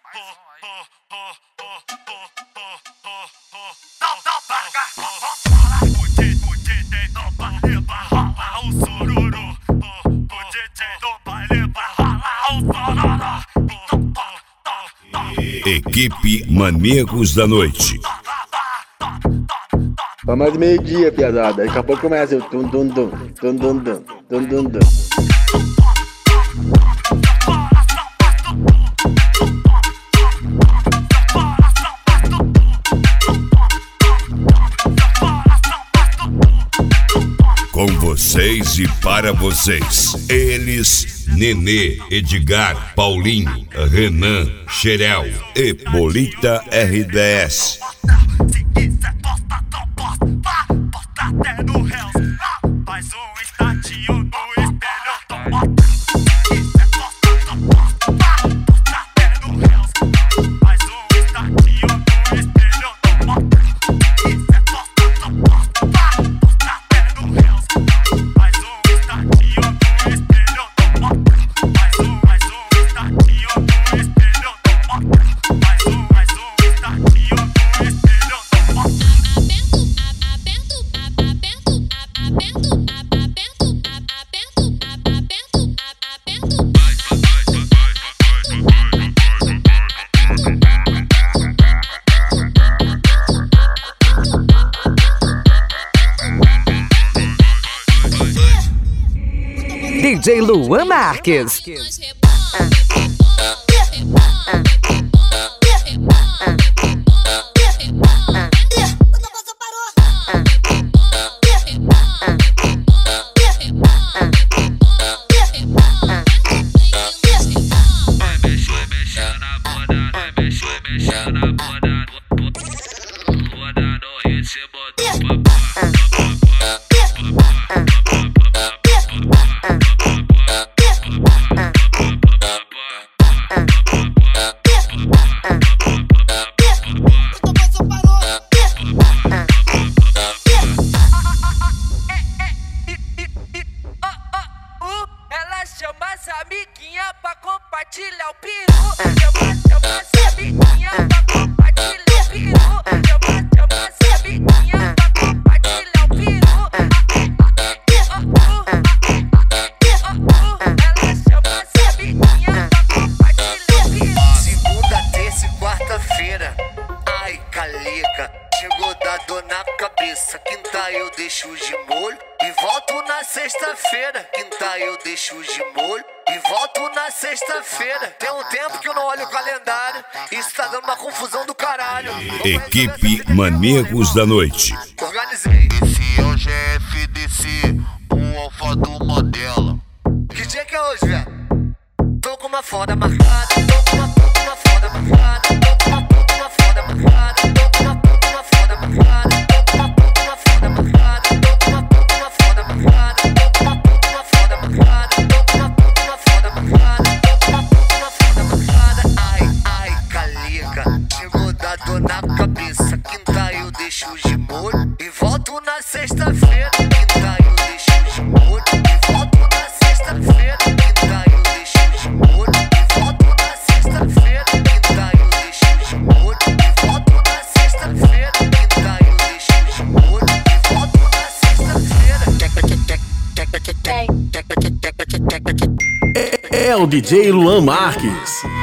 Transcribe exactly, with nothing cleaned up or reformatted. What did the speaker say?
Equipe Maníacos da Noite. Vai mais de meio-dia, piazada. Daqui a pouco começa o tum tum tum tum tum tum tum tum tum. Com vocês e para vocês, eles, Nenê, Edgar, Paulinho, Renan, Xerel e Bolita R dez. D J Luan Marques. Chama as amiguinhas pra compartilhar o peru. Chama, chama as amiguinhas pra compartilhar o peru. Chama, chama as amiguinhas pra compartilhar o peru. Ela chama as amiguinhas pra compartilhar o peru. Segunda, terça e quarta-feira, ai calica, chegou da dor na cabeça. Quinta eu deixo de molho e volto na sexta-feira. Quinta eu deixo de molho e volto na sexta-feira. Tem um tempo que eu não olho o calendário, isso tá dando uma confusão do caralho. Equipe Maníacos da Noite. Organizei. Esse é o G F D C, o alfa do Mandela. Que dia que é hoje, velho? Tô com uma foda marcada, tô com uma, tô com uma foda marcada, tô com uma, tô com uma foda marcada, tô com uma, tô com uma foda marcada, tô com uma, tô com uma foda marcada, tô com uma, tô com uma foda marcada, tô com uma, tô com uma foda marcada, tô com uma, tô com uma foda marcada, tô com uma, tô com uma foda marcada. Ai, ai, calica, chegou da dor na cabeça. Quinta eu deixo de molho e volto na sexta-feira. Quinta eu deixo de molho e volto na sexta-feira. Quinta eu deixo de molho e volto na sexta-feira. Quinta eu deixo de molho e volto na sexta-feira. Quinta eu deixo de molho e volto na sexta-feira. É o D J Luan Marques.